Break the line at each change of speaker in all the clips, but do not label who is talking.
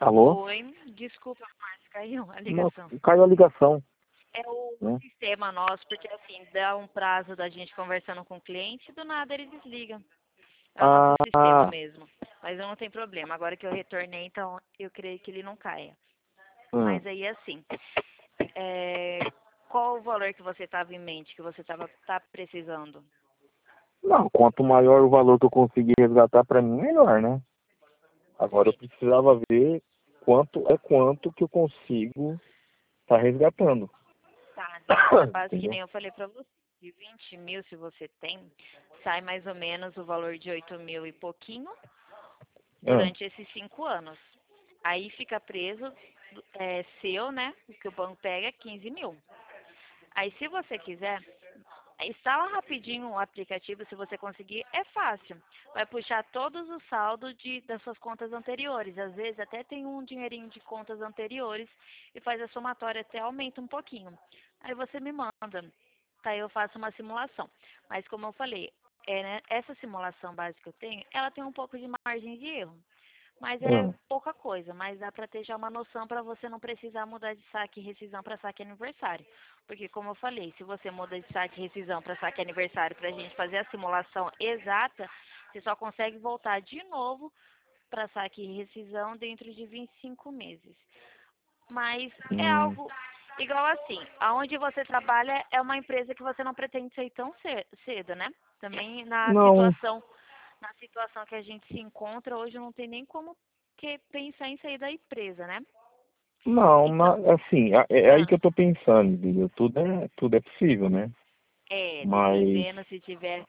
Alô?
Oi, desculpa, mas caiu a
Não,
ligação.
caiu a ligação,
É o
né?
sistema nosso, porque assim, dá um prazo da gente conversando com o cliente e do nada ele desliga. É o nosso sistema
Ah,
mesmo. Mas não tem problema. Agora que eu retornei, então eu creio que ele não caia.
hum.
Mas aí assim, é, qual o valor que você estava em mente, que você tá precisando?
Não, quanto maior o valor que eu conseguir resgatar para mim, melhor, né? Agora eu
Sim,
precisava ver quanto que eu consigo estar resgatando.
tá. Dentro da base que
Entendeu?
nem eu falei pra você. De 20 mil, se você tem, sai mais ou menos o valor de 8 mil e pouquinho
Ah,
durante esses 5 anos. Aí fica preso, seu, né? O que o banco pega é 15 mil. Aí se você quiser, instala rapidinho o aplicativo, se você conseguir, é fácil. Vai puxar todos os saldos das suas contas anteriores. Às vezes até tem um dinheirinho de contas anteriores e faz a somatória até aumenta um pouquinho. Aí você me manda, tá? Eu faço uma simulação. Mas como eu falei, né, essa simulação básica que eu tenho, ela tem um pouco de margem de erro. Mas é
ah,
pouca coisa, mas dá para ter já uma noção para você não precisar mudar de saque e rescisão para saque aniversário. Porque, como eu falei, se você muda de saque e rescisão para saque aniversário para a gente fazer a simulação exata, você só consegue voltar de novo para saque e rescisão dentro de 25 meses. Mas é
hum.
algo igual assim, aonde você trabalha é uma empresa que você não pretende sair tão cedo, né? Também
Não,
na situação que a gente se encontra hoje não tem nem como que pensar em sair da empresa, né?
não,
Então,
assim, é aí
ah,
que eu tô pensando, entendeu? Tudo é possível, né? Mas,
dependendo se tiver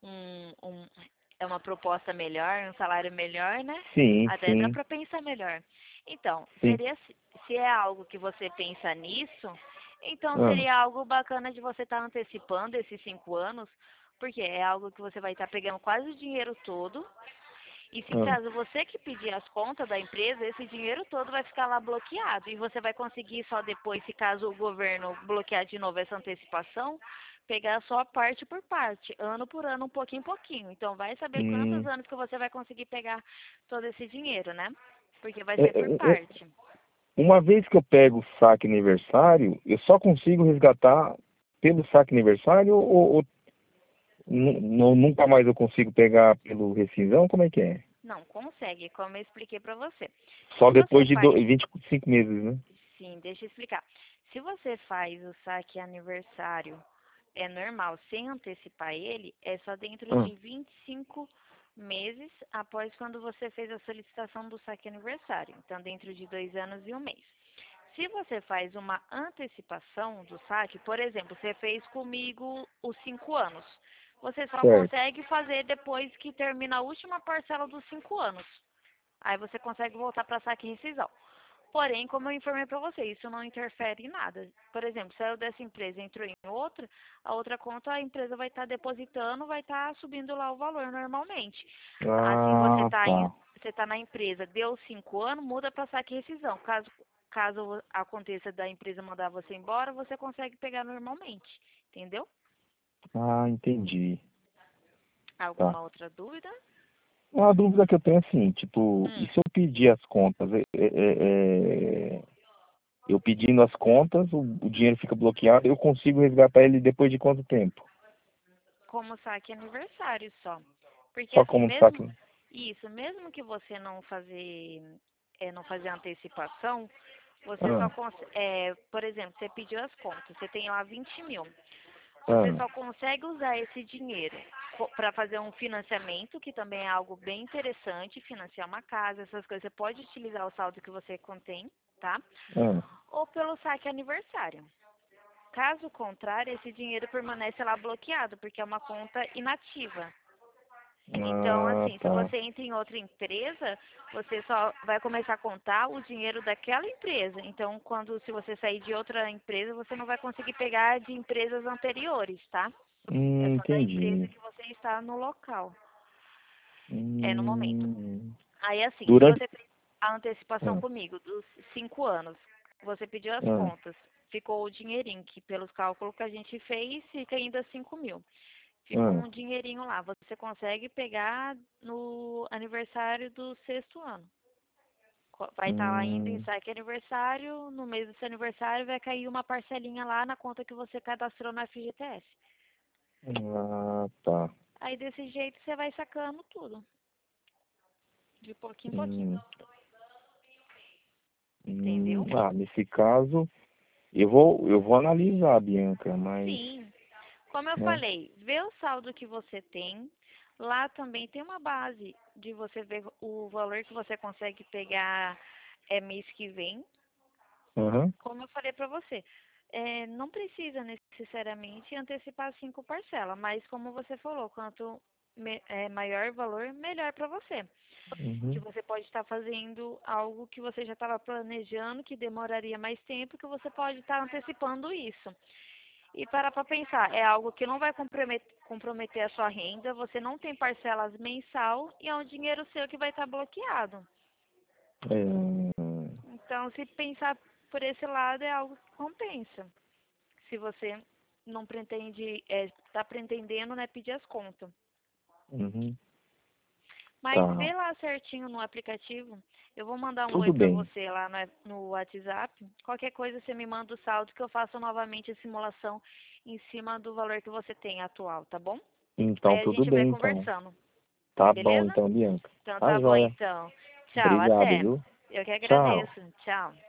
é uma proposta melhor, um salário melhor, né?
sim,
Até dá
sim,
para pensar melhor. Então,
sim.
se é algo que você pensa nisso, então
Ah,
seria algo bacana de você estar antecipando esses 5 anos, porque é algo que você vai estar pegando quase o dinheiro todo. E se
ah,
caso você que pedir as contas da empresa, esse dinheiro todo vai ficar lá bloqueado. E você vai conseguir só depois, se caso o governo bloquear de novo essa antecipação, pegar só parte por parte, ano por ano, um pouquinho em pouquinho. Então vai saber quantos
hum.
anos que você vai conseguir pegar todo esse dinheiro, né? Porque vai
É,
ser por
é, é,
parte.
Uma vez que eu pego o saque aniversário, eu só consigo resgatar pelo saque aniversário ou nunca mais eu consigo pegar pelo rescisão? Como é que é?
Não, consegue, como eu expliquei pra você.
Só
Se você
depois de
faz
25 meses, né?
Sim, deixa eu explicar. Se você faz o saque aniversário normal, sem antecipar ele, é só dentro
Ah,
de 25 meses após quando você fez a solicitação do saque aniversário. Então, dentro de 2 anos e um mês. Se você faz uma antecipação do saque, por exemplo, você fez comigo os 5 anos. Você só
certo.
consegue fazer depois que termina a última parcela dos 5 anos. Aí você consegue voltar para saque e rescisão. Porém, como eu informei para você, isso não interfere em nada. Por exemplo, saiu dessa empresa, entrou em outra, a outra conta a empresa vai estar depositando, vai estar subindo lá o valor normalmente. Assim,
Ah, tá.
você tá na empresa, deu 5 anos, muda para saque e rescisão. Caso aconteça da empresa mandar você embora, você consegue pegar normalmente. Entendeu?
Ah, entendi. Tá.
Alguma outra dúvida?
Uma dúvida que eu tenho é assim, tipo, e
Hum.
se eu pedir as contas? Eu pedindo as contas, o dinheiro fica bloqueado, eu consigo resgatar ele depois de quanto tempo?
Como saque aniversário só. Porque
Só
assim,
como saque.
mesmo que você não fazer antecipação, você só
Ah,
consegue, por exemplo, você pediu as contas, você tem lá 20 mil. Você
ah,
só consegue usar esse dinheiro para fazer um financiamento, que também é algo bem interessante, financiar uma casa, essas coisas. Você pode utilizar o saldo que você contém, tá?
ah.
Ou pelo saque aniversário. Caso contrário, esse dinheiro permanece lá bloqueado, porque é uma conta inativa. Então,
Ah,
assim, se
tá.
você entra em outra empresa, você só vai começar a contar o dinheiro daquela empresa. Então, se você sair de outra empresa, você não vai conseguir pegar de empresas anteriores, tá? É só da empresa
Entendi.
que você está no local, no momento.
Hum,
Aí, assim, se
durante.
você fez a antecipação
Ah,
comigo dos 5 anos, você pediu as
ah,
contas, ficou o dinheirinho, que pelos cálculos que a gente fez, fica ainda 5 mil. Ficou
ah.
um dinheirinho lá. Você consegue pegar no aniversário do 6º ano. Vai estar lá ainda em
Hum,
saque aniversário, no mês do seu aniversário vai cair uma parcelinha lá na conta que você cadastrou no FGTS.
tá.
Aí desse jeito você vai sacando tudo, de pouquinho em pouquinho,
Hum,
entendeu?
nesse caso, eu vou analisar, Bianca, mas,
Sim, como eu
né?
falei, vê o saldo que você tem. Lá também tem uma base de você ver o valor que você consegue pegar mês que vem.
Aham.
Como eu falei para você, não precisa necessariamente antecipar 5 parcelas, mas como você falou, quanto maior o valor, melhor para você. Que
Uhum.
você pode estar fazendo algo que você já estava planejando, que demoraria mais tempo, que você pode estar antecipando isso. E para pensar, é algo que não vai comprometer a sua renda, você não tem parcelas mensal e é um dinheiro seu que vai estar bloqueado.
É,
Então, se pensar por esse lado, é algo que compensa. Se você não pretende, está pretendendo, né, pedir as contas.
uhum.
Mas
Tá.
vê lá certinho no aplicativo. Eu vou mandar um oi
Tudo
para
bem.
você lá no WhatsApp. Qualquer coisa você me manda o saldo que eu faço novamente a simulação em cima do valor que você tem atual, tá bom?
Então,
Aí a
tudo
gente vai
bem, então.
conversando,
Tá bom,
beleza?
então, Bianca.
Então
Tá
tá bom
joia.
então. Tchau,
Obrigado,
até.
viu?
Eu que
Tchau.
agradeço. Tchau.